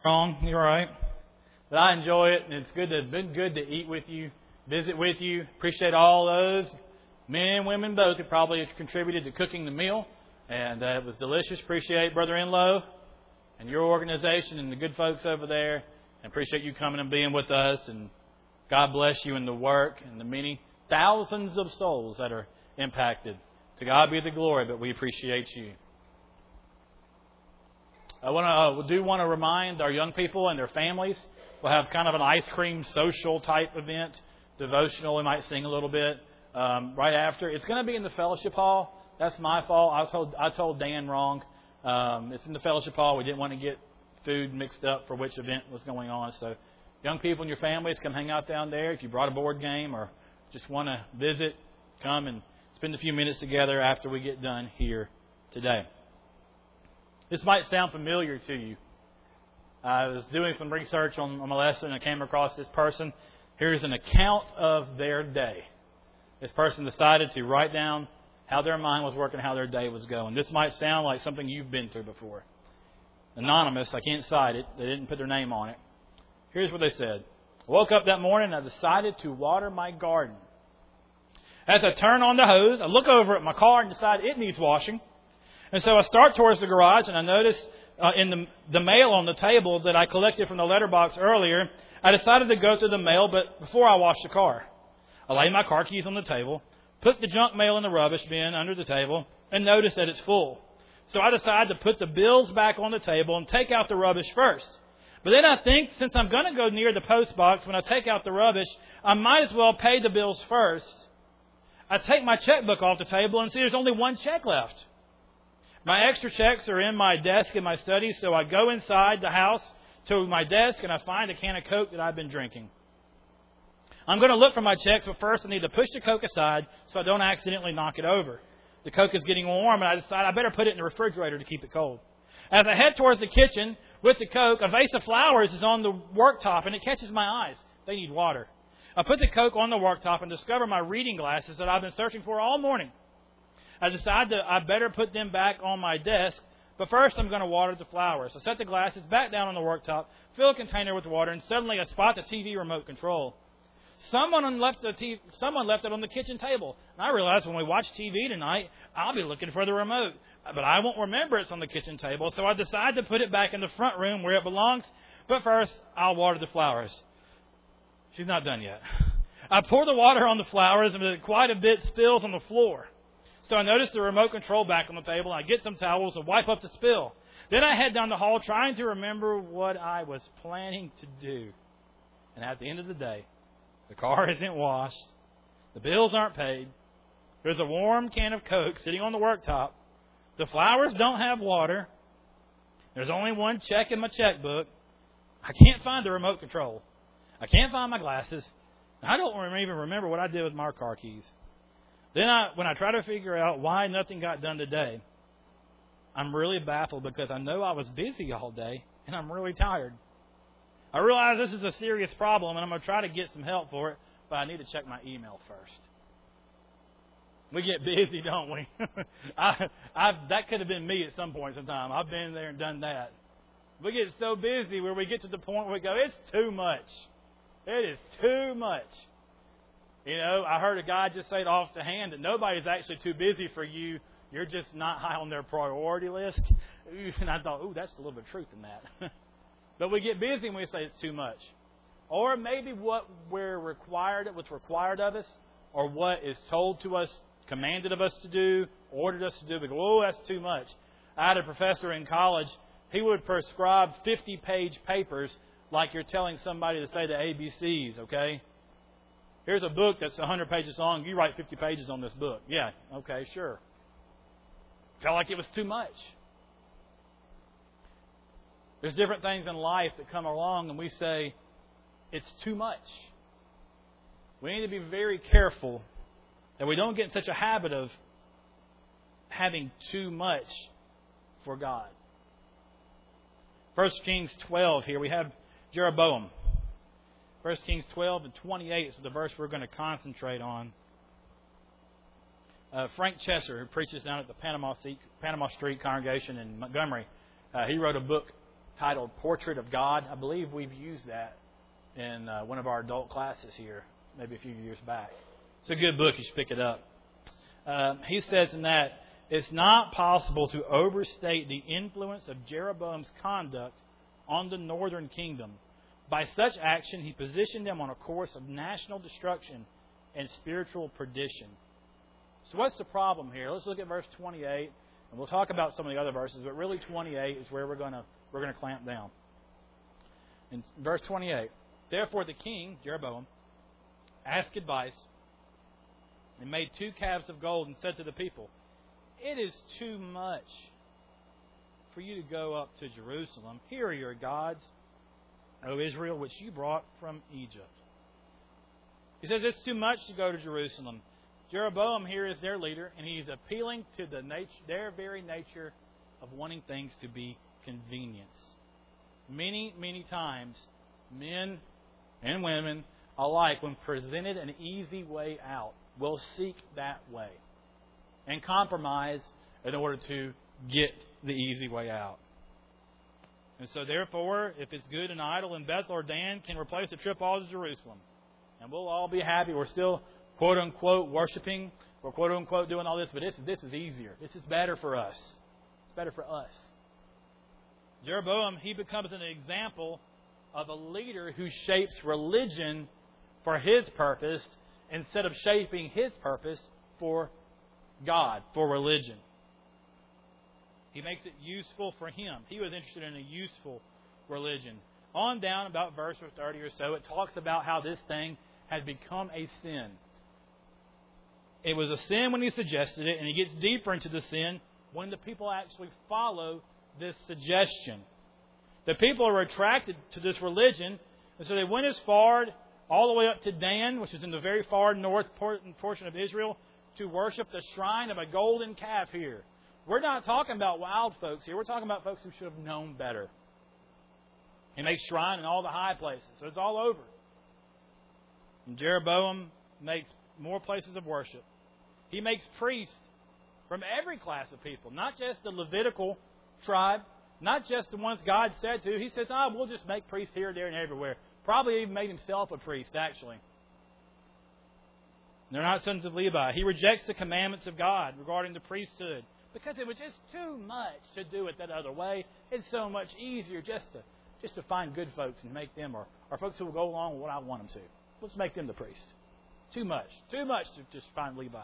Wrong, you're right. But I enjoy it, and it's been good to eat with you, visit with you. Appreciate all those men and women both who probably have contributed to cooking the meal, and it was delicious. Appreciate Brother Enlow and your organization and the good folks over there, and appreciate you coming and being with us. And God bless you in the work and the many thousands of souls that are impacted. To God be the glory, but we appreciate you. I want to remind our young people and their families. We'll have kind of an ice cream social type event, devotional. We might sing a little bit right after. It's going to be in the fellowship hall. That's my fault. I told Dan wrong. It's in the fellowship hall. We didn't want to get food mixed up for which event was going on. So, young people and your families, come hang out down there. If you brought a board game or just want to visit, come and spend a few minutes together after we get done here today. This might sound familiar to you. I was doing some research on my lesson and I came across this person. Here's an account of their day. This person decided to write down how their mind was working, how their day was going. This might sound like something you've been through before. Anonymous, I can't cite it. They didn't put their name on it. Here's what they said. I woke up that morning and I decided to water my garden. As I turn on the hose, I look over at my car and decide it needs washing. And so I start towards the garage and I notice in the mail on the table that I collected from the letterbox earlier, I decided to go through the mail, but before I wash the car. I lay my car keys on the table, put the junk mail in the rubbish bin under the table, and notice that it's full. So I decide to put the bills back on the table and take out the rubbish first. But then I think, since I'm going to go near the post box when I take out the rubbish, I might as well pay the bills first. I take my checkbook off the table and see there's only one check left. My extra checks are in my desk in my study, so I go inside the house to my desk and I find a can of Coke that I've been drinking. I'm going to look for my checks, but first I need to push the Coke aside so I don't accidentally knock it over. The Coke is getting warm and I decide I better put it in the refrigerator to keep it cold. As I head towards the kitchen with the Coke, a vase of flowers is on the worktop and it catches my eyes. They need water. I put the Coke on the worktop and discover my reading glasses that I've been searching for all morning. I decide that I better put them back on my desk, but first I'm going to water the flowers. I set the glasses back down on the worktop, fill a container with water, and suddenly I spot the TV remote control. Someone left it on the kitchen table. And I realize when we watch TV tonight, I'll be looking for the remote. But I won't remember it's on the kitchen table, so I decide to put it back in the front room where it belongs. But first, I'll water the flowers. She's not done yet. I pour the water on the flowers, and quite a bit spills on the floor. So I notice the remote control back on the table, and I get some towels and wipe up the spill. Then I head down the hall trying to remember what I was planning to do. And at the end of the day, the car isn't washed. The bills aren't paid. There's a warm can of Coke sitting on the worktop. The flowers don't have water. There's only one check in my checkbook. I can't find the remote control. I can't find my glasses. I don't even remember what I did with my car keys. Then when I try to figure out why nothing got done today, I'm really baffled because I know I was busy all day and I'm really tired. I realize this is a serious problem and I'm going to try to get some help for it, but I need to check my email first. We get busy, don't we? That could have been me at some point in time. I've been there and done that. We get so busy where we get to the point where we go, it's too much. It is too much. You know, I heard a guy just say it off the hand that nobody's actually too busy for you. You're just not high on their priority list. And I thought, that's a little bit of truth in that. But we get busy and we say it's too much. Or maybe what's required of us, or what is told to us, commanded of us to do, ordered us to do. We go, that's too much. I had a professor in college. He would prescribe 50-page papers like you're telling somebody to say the ABCs, okay? Here's a book that's 100 pages long. You write 50 pages on this book. Yeah, okay, sure. Felt like it was too much. There's different things in life that come along and we say, it's too much. We need to be very careful that we don't get in such a habit of having too much for God. 1 Kings 12 here, we have Jeroboam. 1 Kings 12 and 28 is the verse we're going to concentrate on. Frank Chesser, who preaches down at the Panama Street congregation in Montgomery, he wrote a book titled Portrait of God. I believe we've used that in one of our adult classes here, maybe a few years back. It's a good book. You should pick it up. He says in that, it's not possible to overstate the influence of Jeroboam's conduct on the northern kingdom. By such action, he positioned them on a course of national destruction and spiritual perdition. So what's the problem here? Let's look at verse 28, and we'll talk about some of the other verses, but really 28 is where we're going to clamp down. In verse 28, therefore the king, Jeroboam, asked advice and made 2 calves of gold and said to the people, it is too much for you to go up to Jerusalem. Here are your gods, O Israel, which you brought from Egypt. He says it's too much to go to Jerusalem. Jeroboam here is their leader, and he's appealing to their very nature of wanting things to be convenience. Many, many times, men and women alike, when presented an easy way out, will seek that way and compromise in order to get the easy way out. And so therefore, if it's good and idle in Bethel or Dan, can replace a trip all to Jerusalem. And we'll all be happy. We're still, quote unquote, worshiping. We're, quote unquote, doing all this. But this is easier. This is better for us. It's better for us. Jeroboam, he becomes an example of a leader who shapes religion for his purpose instead of shaping his purpose for God, for religion. He makes it useful for him. He was interested in a useful religion. On down about verse 30 or so, it talks about how this thing had become a sin. It was a sin when he suggested it, and he gets deeper into the sin when the people actually follow this suggestion. The people are attracted to this religion, and so they went as far all the way up to Dan, which is in the very far north portion of Israel, to worship the shrine of a golden calf here. We're not talking about wild folks here. We're talking about folks who should have known better. He makes shrine in all the high places, so it's all over. And Jeroboam makes more places of worship. He makes priests from every class of people, not just the Levitical tribe, not just the ones God said to. He says, we'll just make priests here, there, and everywhere. Probably even made himself a priest, actually. They're not sons of Levi. He rejects the commandments of God regarding the priesthood because it was just too much to do it that other way. It's so much easier just to find good folks and make them, or folks who will go along with what I want them to. Let's make them the priest. Too much to just find Levi.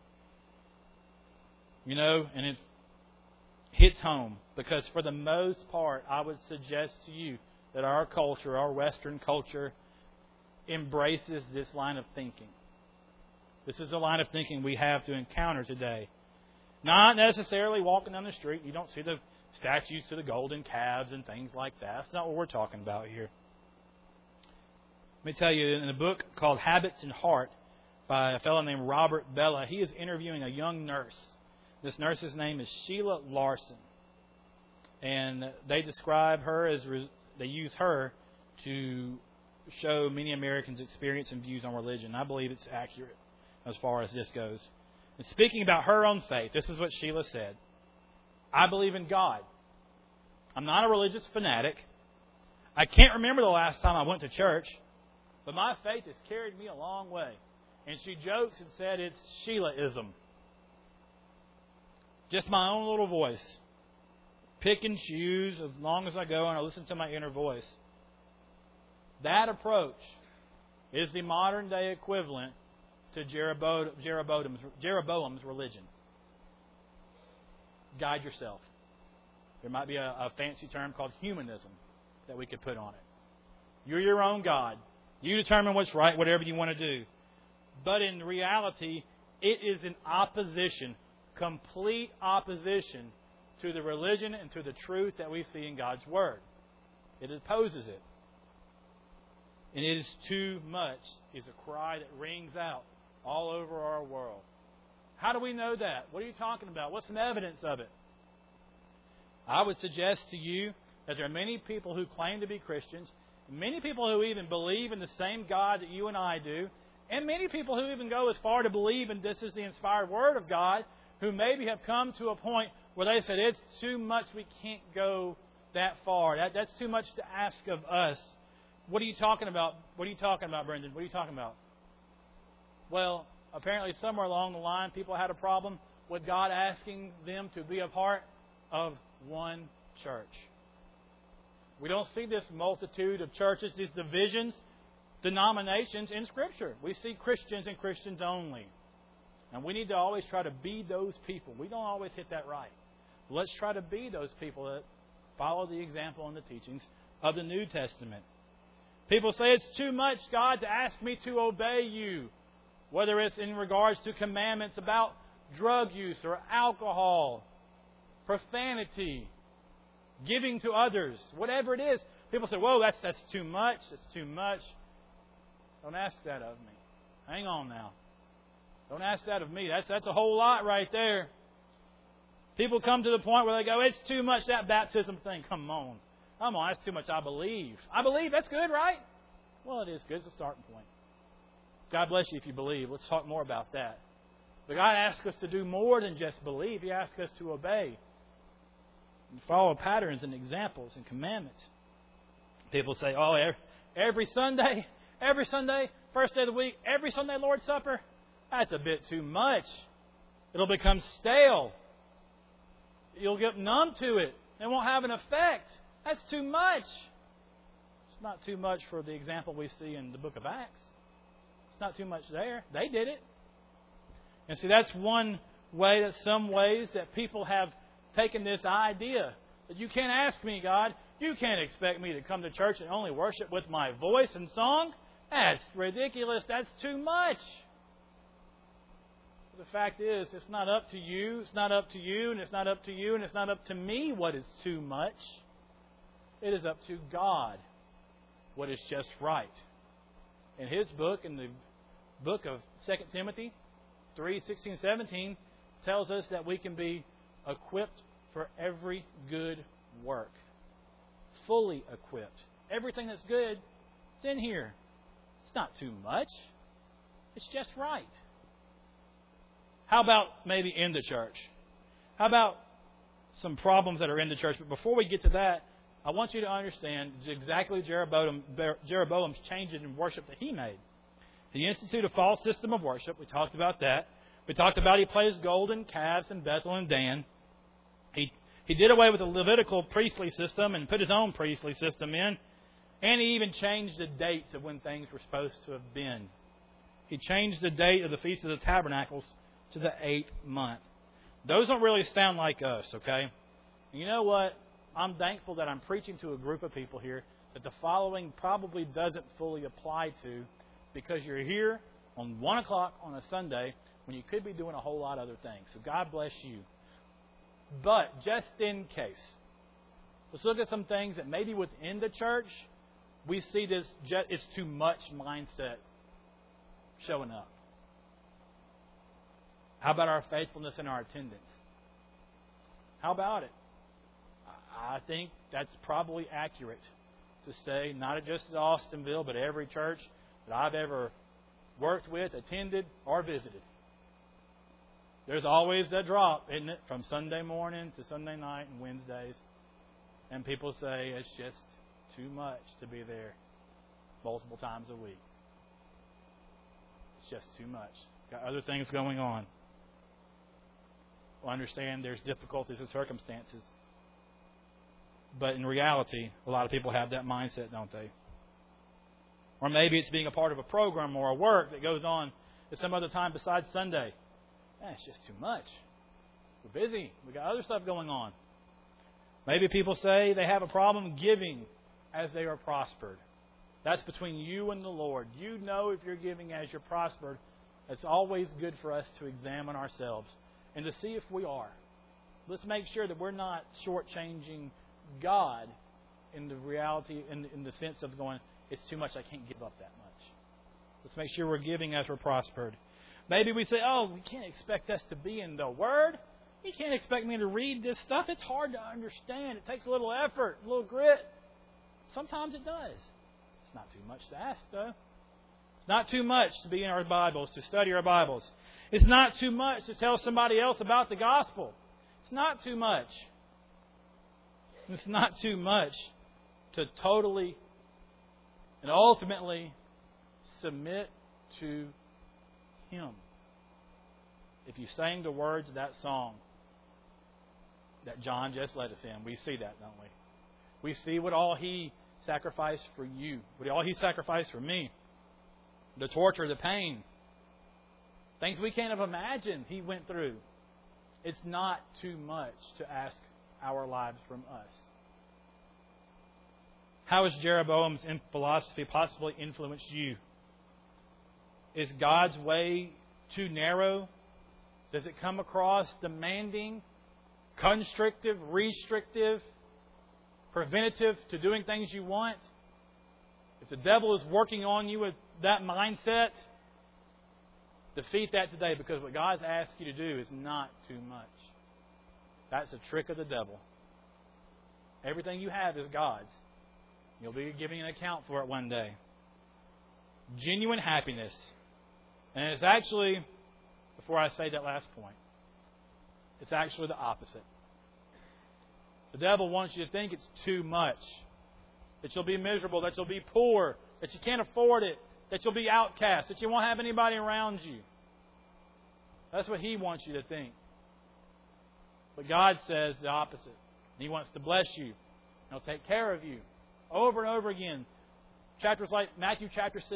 And it hits home because for the most part, I would suggest to you that our culture, our Western culture, embraces this line of thinking. This is a line of thinking we have to encounter today. Not necessarily walking down the street. You don't see the statues to the golden calves and things like that. That's not what we're talking about here. Let me tell you, in a book called Habits and Heart by a fellow named Robert Bella, he is interviewing a young nurse. This nurse's name is Sheila Larson. And they describe her as, they use her to show many Americans' experience and views on religion. I believe it's accurate as far as this goes. And speaking about her own faith, this is what Sheila said. I believe in God. I'm not a religious fanatic. I can't remember the last time I went to church, but my faith has carried me a long way. And she jokes and said it's Sheilaism. Just my own little voice. Pick and choose as long as I go and I listen to my inner voice. That approach is the modern day equivalent to Jeroboam's religion. Guide yourself. There might be a fancy term called humanism that we could put on it. You're your own God. You determine what's right, whatever you want to do. But in reality, it is in opposition, complete opposition to the religion and to the truth that we see in God's Word. It opposes it. And it is too much is a cry that rings out all over our world. How do we know that? What are you talking about? What's some evidence of it? I would suggest to you that there are many people who claim to be Christians, many people who even believe in the same God that you and I do, and many people who even go as far to believe in this is the inspired Word of God, who maybe have come to a point where they said, it's too much, we can't go that far. That's too much to ask of us. What are you talking about? What are you talking about, Brendan? What are you talking about? Well, apparently somewhere along the line, people had a problem with God asking them to be a part of one church. We don't see this multitude of churches, these divisions, denominations in Scripture. We see Christians and Christians only. And we need to always try to be those people. We don't always hit that right. Let's try to be those people that follow the example and the teachings of the New Testament. People say it's too much, God, to ask me to obey you. Whether it's in regards to commandments about drug use or alcohol, profanity, giving to others, whatever it is. People say, whoa, that's too much. It's too much. Don't ask that of me. Hang on now. Don't ask that of me. That's a whole lot right there. People come to the point where they go, it's too much, that baptism thing. Come on, that's too much. I believe. That's good, right? Well, it is good. It's a starting point. God bless you if you believe. Let's talk more about that. But God asks us to do more than just believe. He asks us to obey and follow patterns and examples and commandments. People say, oh, every Sunday, first day of the week, every Sunday Lord's Supper, that's a bit too much. It'll become stale. You'll get numb to it. It won't have an effect. That's too much. It's not too much for the example we see in the book of Acts. It's not too much there. They did it. And see, that's one way, that some ways that people have taken this idea that you can't ask me, God, you can't expect me to come to church and only worship with my voice and song. That's ridiculous. That's too much. The fact is, it's not up to you, it's not up to you, and it's not up to you, and it's not up to me what is too much. It is up to God what is just right. In His book, in the book of 2 Timothy 3:16-17, tells us that we can be equipped for every good work. Fully equipped. Everything that's good is in here. It's not too much. It's just right. How about maybe in the church? How about some problems that are in the church? But before we get to that, I want you to understand exactly Jeroboam's changes in worship that he made. He instituted a false system of worship. We talked about that. We talked about he placed golden calves in Bethel and Dan. He did away with the Levitical priestly system and put his own priestly system in. And he even changed the dates of when things were supposed to have been. He changed the date of the Feast of the Tabernacles to the 8th month. Those don't really sound like us, okay? You know what? I'm thankful that I'm preaching to a group of people here that the following probably doesn't fully apply to, because you're here on 1 o'clock on a Sunday when you could be doing a whole lot of other things. So God bless you. But just in case, let's look at some things that maybe within the church we see this it's too much mindset showing up. How about our faithfulness and our attendance? How about it? I think that's probably accurate to say, not just at Austinville, but every church that I've ever worked with, attended, or visited. There's always a drop, isn't it? From Sunday morning to Sunday night and Wednesdays. And people say it's just too much to be there multiple times a week. It's just too much. Got other things going on. Well, understand there's difficulties and circumstances. But in reality, a lot of people have that mindset, don't they? Or maybe it's being a part of a program or a work that goes on at some other time besides Sunday. It's just too much. We're busy. We got other stuff going on. Maybe people say they have a problem giving as they are prospered. That's between you and the Lord. You know if you're giving as you're prospered. It's always good for us to examine ourselves and to see if we are. Let's make sure that we're not shortchanging God in the reality, in the sense of going, it's too much, I can't give up that much. Let's make sure we're giving as we're prospered. Maybe we say, we can't expect us to be in the Word. You can't expect me to read this stuff. It's hard to understand. It takes a little effort, a little grit. Sometimes it does. It's not too much to ask, though. It's not too much to be in our Bibles, to study our Bibles. It's not too much to tell somebody else about the gospel. It's not too much. It's not too much to totally and ultimately submit to Him. If you sang the words of that song that John just led us in, we see that, don't we? We see what all He sacrificed for you, what all He sacrificed for me. The torture, the pain, things we can't have imagined He went through. It's not too much to ask our lives from us. How has Jeroboam's philosophy possibly influenced you? Is God's way too narrow? Does it come across demanding, constrictive, restrictive, preventative to doing things you want? If the devil is working on you with that mindset, defeat that today, because what God's asked you to do is not too much. That's a trick of the devil. Everything you have is God's. You'll be giving an account for it one day. Genuine happiness. And it's actually, before I say that last point, it's actually the opposite. The devil wants you to think it's too much. That you'll be miserable, that you'll be poor, that you can't afford it, that you'll be outcast, that you won't have anybody around you. That's what he wants you to think. But God says the opposite. He wants to bless you. He'll take care of you. Over and over again. Chapters like Matthew chapter 6.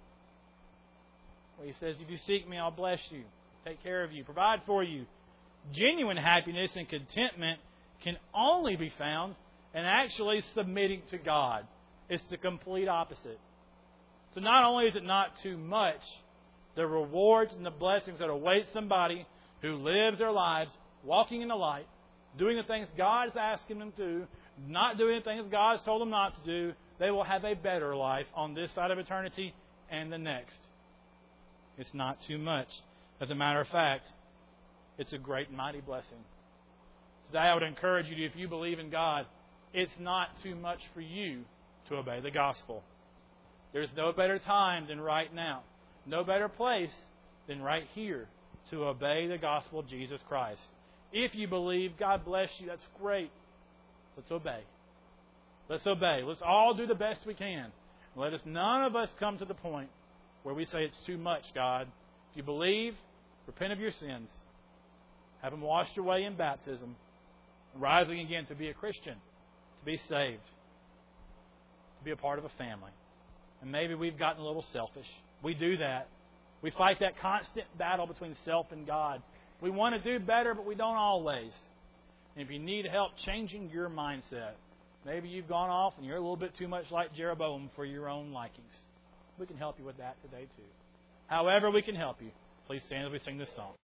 Where He says, if you seek Me, I'll bless you. Take care of you. Provide for you. Genuine happiness and contentment can only be found in actually submitting to God. It's the complete opposite. So not only is it not too much, the rewards and the blessings that await somebody who lives their lives walking in the light, doing the things God is asking them to do, not doing the things God has told them not to do, they will have a better life on this side of eternity and the next. It's not too much. As a matter of fact, it's a great and mighty blessing. Today I would encourage you, if you believe in God, it's not too much for you to obey the gospel. There's no better time than right now. No better place than right here to obey the gospel of Jesus Christ. If you believe, God bless you. That's great. Let's obey. Let's obey. Let's all do the best we can. None of us come to the point where we say it's too much, God. If you believe, repent of your sins. Have them washed away in baptism. Rising again to be a Christian. To be saved. To be a part of a family. And maybe we've gotten a little selfish. We do that. We fight that constant battle between self and God. We want to do better, but we don't always. And if you need help changing your mindset, maybe you've gone off and you're a little bit too much like Jeroboam for your own likings. We can help you with that today too. However we can help you, please stand as we sing this song.